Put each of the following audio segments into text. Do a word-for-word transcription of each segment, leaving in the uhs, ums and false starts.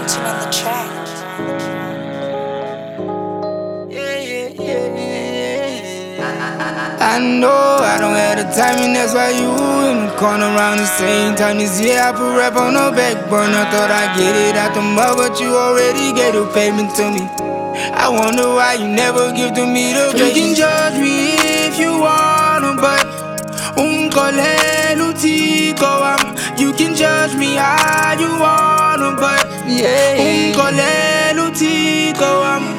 Fortune on the track. I know I don't have the timing, that's why you in the corner around the same time. This year I put rap on the back burner. Thought I get it out the mud, but you already gave the payment to me. I wonder why you never give to me the patience. You can judge me if you wanna, but unkolelu tiko am. You can judge me how you wanna, but unkolelu tiko am.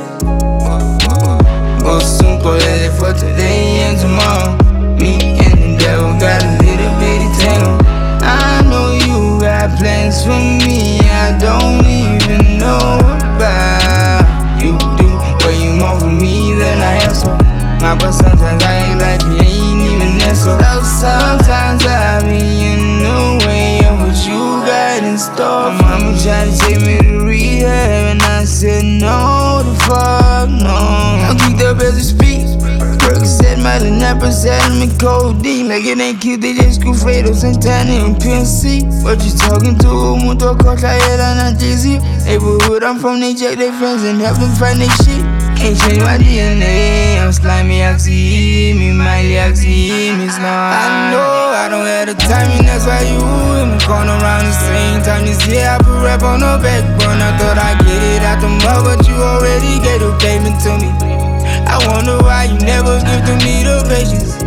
Unkolele for today and tomorrow. Me and the devil got a little bitty tangle. I know you got plans for me I don't even know about. You do what you want from me, then I answer. Nah, but sometimes I ain't like you ain't even there. So sometimes I be in the way of what you got in store. My mama tried to take me to rehab, and I said no, the fuck no. I keep the best to speak. Percocet, Mylan, Percocet, me codeine. Like it ain't cute, they just screw Fredo, Santana, and P N C. What you talking to? Mundo Costa, yeah, not Jay-Z. Neighborhood I'm from, they check their friends and help them find their shit. Can't change my D N A, I'm slimy, oxy, me, miley, oxy, me, slime. I know I don't have the timing, that's why you in the corner around the same time. This year I put rap on the back burner. I thought I get it out the mud, but you already gave the payment to me. I wonder why you never give to me the patience.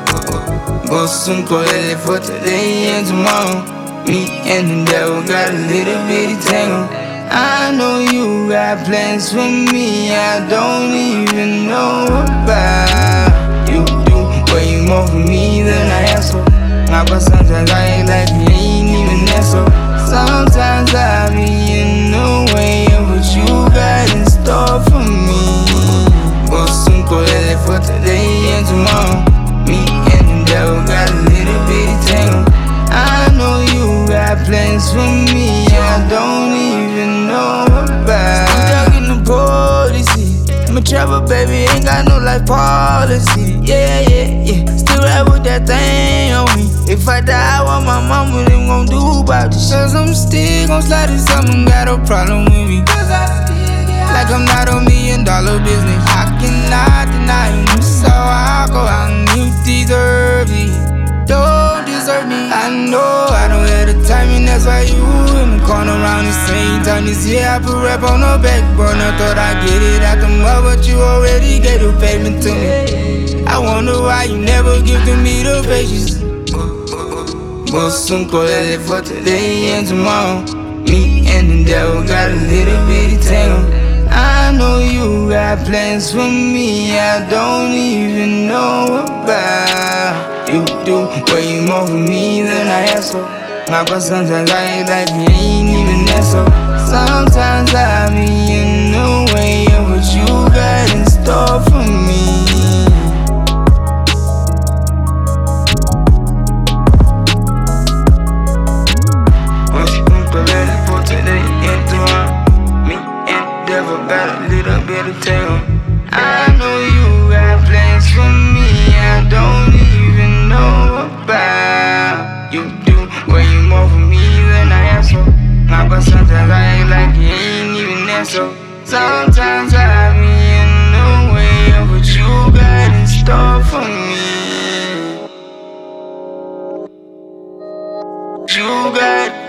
But soon collect for today and tomorrow. Me and the devil got a little bitty tangle. I know you got plans for me I don't even know about. You do what you want from me, then I answer. Nah, but sometimes I ain't like you ain't even there. So sometimes I be in the way of what you got in store for me. But soon collect for today and tomorrow. Me and the devil got a little bitty tangle. I know you got plans for me I don't even know about. I'm talking to policy. I'm a travel baby, ain't got no life policy. Yeah, yeah, yeah. Still rap with that thing on me. If I die, what my mama them gon' do about this? Cause I'm still gon' slide if someone got a problem with me. Like I'm not a million dollar business. I cannot deny you, so I go out and you deserve it. Don't deserve me. I know I don't have the timing, that's why you in the corner around the same time. This year I put rap on the back burner. Thought I get it out the mud, but you already gave the payment to me. I wonder why you never give to me the patience. But soon collect for today and tomorrow. Me and the devil got a little bitty tangle. I know you got plans for me I don't even know about. You do what you want from me, then I answer. Nah, but sometimes I ain't like you ain't even there. So sometimes I be in the way of what you got in store for me. Got a little bit of tail. I know you got plans for me I don't even know about. You do what you want from me, then I answer. Nah, but sometimes I ain't like you ain't even there. So sometimes I be in the way of what you got in store for me. You got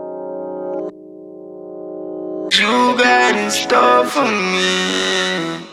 You got in store for me.